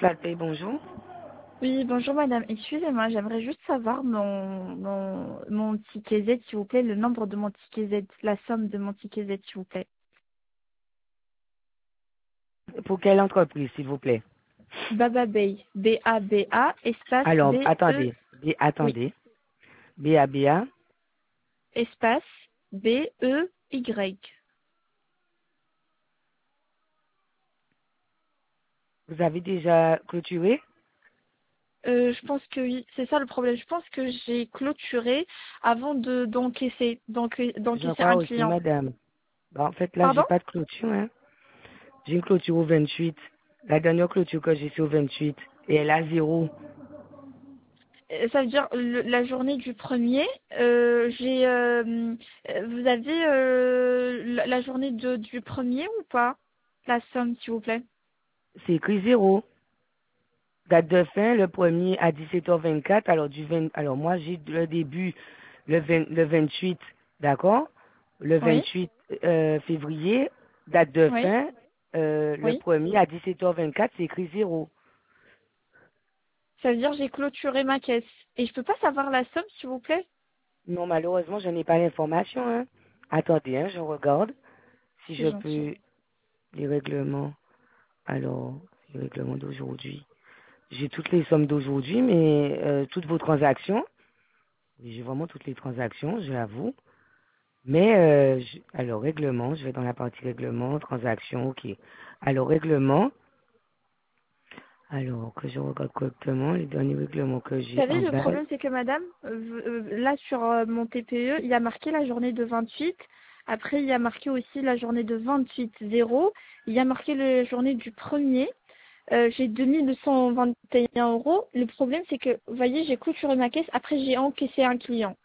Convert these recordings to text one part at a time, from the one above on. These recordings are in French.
Flat Pay, bonjour. Oui, bonjour madame. Excusez-moi, j'aimerais juste savoir mon ticket Z, s'il vous plaît, le nombre de mon ticket Z, la somme de mon ticket Z, s'il vous plaît. Pour quelle entreprise, s'il vous plaît? Baba Bay, B-A-B-A, espace Alors, B-E, attendez. oui, Attendez. BABA. espace B-E-Y. Vous avez déjà clôturé? Je pense que oui, c'est ça le problème. Je pense que j'ai clôturé avant Je d'encaisser crois un aussi, client. madame. Bah, en fait, là, j'ai Pardon? pas de clôture, hein. J'ai une clôture au 28. La dernière clôture que j'ai, c'est au 28. Et elle a zéro. Ça veut dire la journée du premier, vous avez la journée du premier ou pas? La somme, s'il vous plaît. C'est écrit zéro. Date de fin, le premier à 17h24. Alors, alors moi, j'ai le début, le 28, d'accord? Le Oui, 28 février, date de oui, fin, le oui. premier à 17h24, c'est écrit zéro. Ça veut dire j'ai clôturé ma caisse. Et je peux pas savoir la somme, s'il vous plaît? Non, malheureusement, je n'ai pas l'information, hein. Attendez, hein, je regarde si C'est je gentil. peux les règlements. Alors, les règlements d'aujourd'hui. J'ai toutes les sommes d'aujourd'hui, mais toutes vos transactions. Oui, j'ai vraiment toutes les transactions, je l'avoue. Mais, alors, règlement, je vais dans la partie règlement, transactions, ok. Alors, règlement, alors, que je regarde correctement, les derniers règlements que Vous j'ai savez, en le base. problème, c'est que madame, là sur mon TPE, il y a marqué la journée de 28. Après, il y a marqué aussi la journée de 28-0. Il y a marqué la journée du premier. J'ai 2221 euros. Le problème, c'est que, vous voyez, j'ai clôturé ma caisse. Après, j'ai encaissé un client.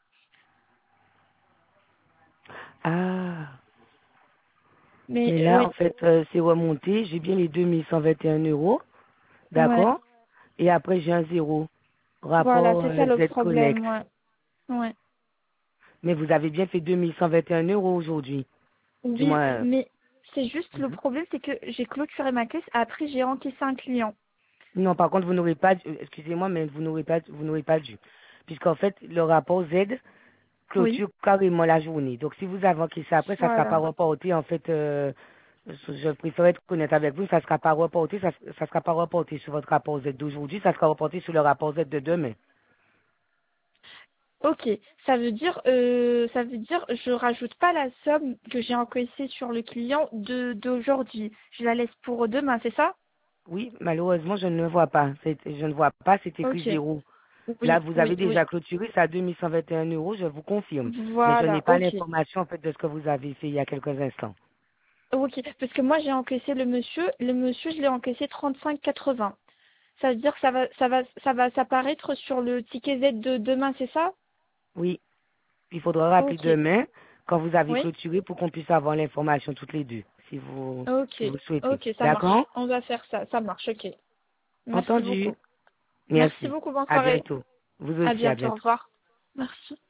Ah, mais Mais, là, oui, en fait, c'est remonté, j'ai bien les 2121 euros, ouais. d'accord? Et après, j'ai un zéro, Voilà, rapport c'est ça le Z-Collect. problème, ouais. Ouais. Mais vous avez bien fait 2121 euros aujourd'hui. Du Oui, moins, mais c'est juste le mhm. problème, c'est que j'ai clôturé ma caisse. Après, j'ai encaissé un client. Non, par contre, vous n'aurez pas, excusez-moi, mais vous n'aurez pas dû. Puisqu'en fait, le rapport Z Oui. clôture carrément la journée. Donc, si vous avez encaissé après, ça ne sera pas Voilà. reporté. En fait, je préfère être honnête avec vous, ça ne sera pas reporté, ça sera pas reporté sur votre rapport Z d'aujourd'hui, ça sera reporté sur le rapport Z de demain. Ok, ça veut dire, je rajoute pas la somme que j'ai encaissée sur le client d'aujourd'hui. Je la laisse pour demain, c'est ça? Oui, malheureusement, je ne le vois pas. Je ne vois pas, c'est écrit Ok. zéro. Là, Oui, vous avez oui, oui. déjà clôturé, c'est à 2121 euros, je vous confirme. Mais je n'ai Voilà, pas ok. l'information, en fait, de ce que vous avez fait il y a quelques instants. Ok, parce que moi j'ai encaissé le monsieur je l'ai encaissé 35,80. Ça veut dire que ça va s'apparaître sur le ticket Z de demain, c'est ça? Oui, il faudra rappeler Ok. demain, quand vous avez Oui? clôturé, pour qu'on puisse avoir l'information toutes les deux, Ok. si vous le souhaitez. Ok, ça marche. D'accord? On va faire ça. Ça marche, ok. Merci Entendu. beaucoup. Merci Merci. beaucoup, bonne À soirée. bientôt. Vous À aussi, à bientôt, au bientôt. revoir. Merci.